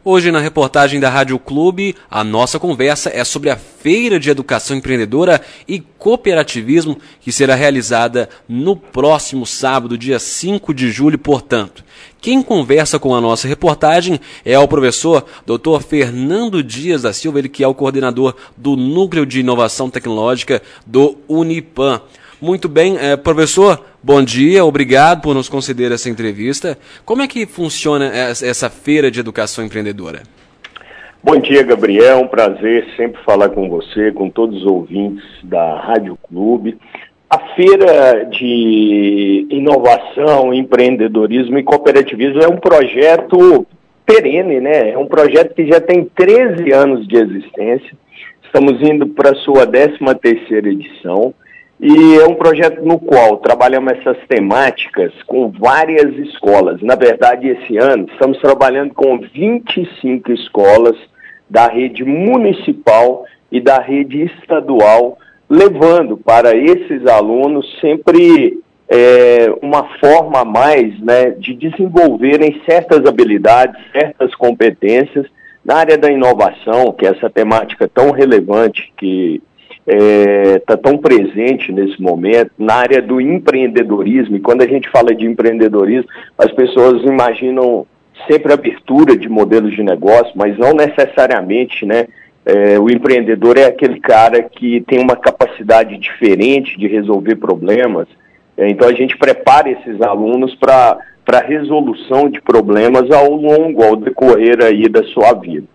Hoje, na reportagem da Rádio Clube, a nossa conversa é sobre a Feira de Educação Empreendedora e Cooperativismo, que será realizada no próximo sábado, dia 5 de julho, portanto. Quem conversa com a nossa reportagem é o professor Dr. Fernando Dias da Silva, ele que é o coordenador do Núcleo de Inovação Tecnológica do Unipan. Muito bem, professor, bom dia, obrigado por nos conceder essa entrevista. Como é que funciona essa Feira de Educação Empreendedora? Bom dia, Gabriel, um prazer sempre falar com você, com todos os ouvintes da Rádio Clube. A Feira de Inovação, Empreendedorismo e Cooperativismo é um projeto perene, né? É um projeto que já tem 13 anos de existência, estamos indo para a sua 13ª edição. E é um projeto no qual trabalhamos essas temáticas com várias escolas. Na verdade, esse ano estamos trabalhando com 25 escolas da rede municipal e da rede estadual, levando para esses alunos sempre uma forma a mais, né, de desenvolverem certas habilidades, certas competências na área da inovação, que é essa temática tão relevante que está tão presente nesse momento, na área do empreendedorismo. E quando a gente fala de empreendedorismo, as pessoas imaginam sempre abertura de modelos de negócio, mas não necessariamente, né? O empreendedor é aquele cara que tem uma capacidade diferente de resolver problemas. Então a gente prepara esses alunos para a resolução de problemas ao decorrer aí da sua vida.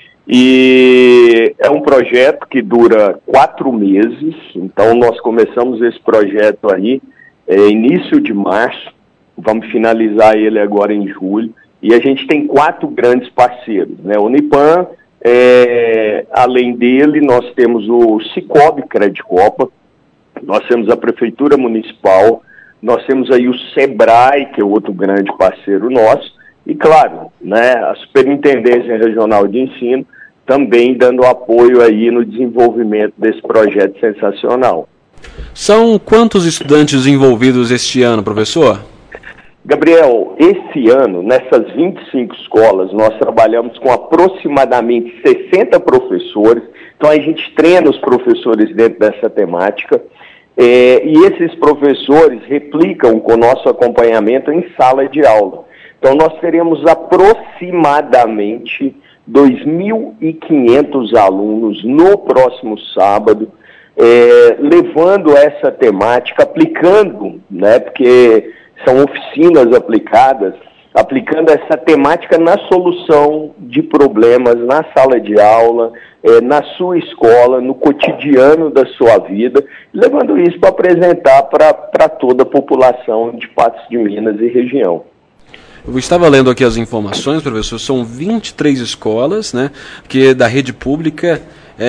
E é um projeto que dura 4 meses, então nós começamos esse projeto aí início de março, vamos finalizar ele agora em julho, e a gente tem 4 grandes parceiros, né? O Unipan, além dele, nós temos o Cicobi Credicopa, nós temos a Prefeitura Municipal, nós temos aí o Sebrae, que é outro grande parceiro nosso, e claro, né, a Superintendência Regional de Ensino também dando apoio aí no desenvolvimento desse projeto sensacional. São quantos estudantes envolvidos este ano, professor? Gabriel, esse ano, nessas 25 escolas, nós trabalhamos com aproximadamente 60 professores, então a gente treina os professores dentro dessa temática, e esses professores replicam com o nosso acompanhamento em sala de aula. Então nós teremos aproximadamente 2.500 alunos no próximo sábado, levando essa temática, aplicando, né, porque são oficinas aplicadas, aplicando essa temática na solução de problemas na sala de aula, na sua escola, no cotidiano da sua vida, levando isso para apresentar para toda a população de Patos de Minas e região. Eu estava lendo aqui as informações, professor, são 23 escolas, né, que é da rede pública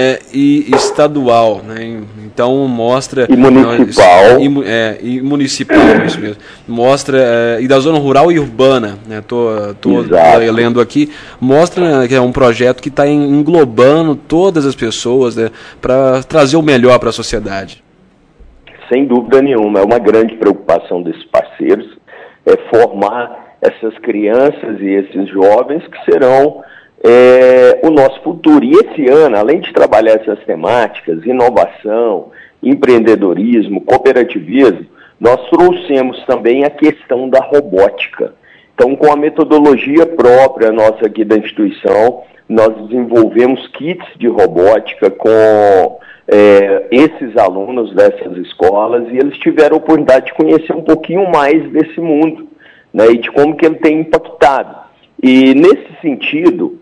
e estadual, né, então mostra... E municipal. E municipal, isso mesmo. Mostra, e da zona rural e urbana, né, tô lendo aqui, mostra que é um projeto que está englobando todas as pessoas, né, para trazer o melhor para a sociedade. Sem dúvida nenhuma, é uma grande preocupação desses parceiros, formar essas crianças e esses jovens que serão o nosso futuro. E esse ano, além de trabalhar essas temáticas, inovação, empreendedorismo, cooperativismo, nós trouxemos também a questão da robótica. Então, com a metodologia própria nossa aqui da instituição, nós desenvolvemos kits de robótica com esses alunos dessas escolas, e eles tiveram a oportunidade de conhecer um pouquinho mais desse mundo, né, e de como que ele tem impactado. E nesse sentido,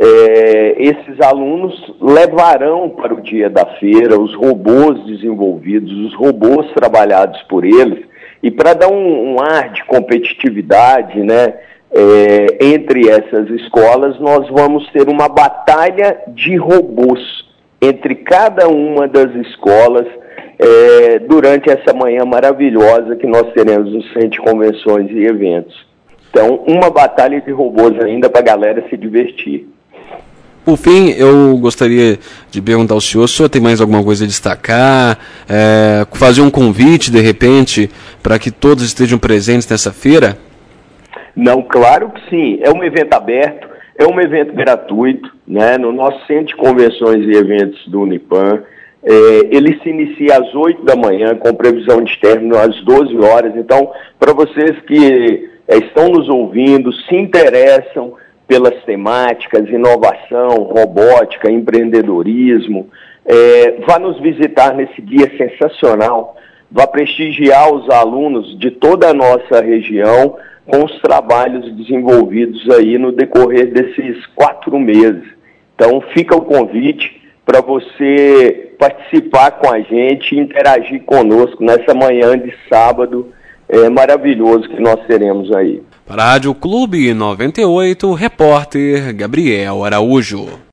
esses alunos levarão para o dia da feira os robôs desenvolvidos, os robôs trabalhados por eles, e para dar um ar de competitividade, né, entre essas escolas, nós vamos ter uma batalha de robôs entre cada uma das escolas durante essa manhã maravilhosa que nós teremos no Centro de Convenções e Eventos. Então, uma batalha de robôs ainda para a galera se divertir. Por fim, eu gostaria de perguntar ao senhor, o senhor tem mais alguma coisa a destacar, fazer um convite, de repente, para que todos estejam presentes nessa feira? Não, claro que sim. É um evento aberto, É um evento gratuito, né, no nosso Centro de Convenções e Eventos do Unipan. Ele se inicia às 8 da manhã, com previsão de término às 12 horas. Então, para vocês que estão nos ouvindo, se interessam pelas temáticas, inovação, robótica, empreendedorismo, vá nos visitar nesse dia sensacional, vá prestigiar os alunos de toda a nossa região com os trabalhos desenvolvidos aí no decorrer desses 4 meses. Então, fica o convite para você participar com a gente, interagir conosco nessa manhã de sábado maravilhoso que nós teremos aí. Para a Rádio Clube 98, repórter Gabriel Araújo.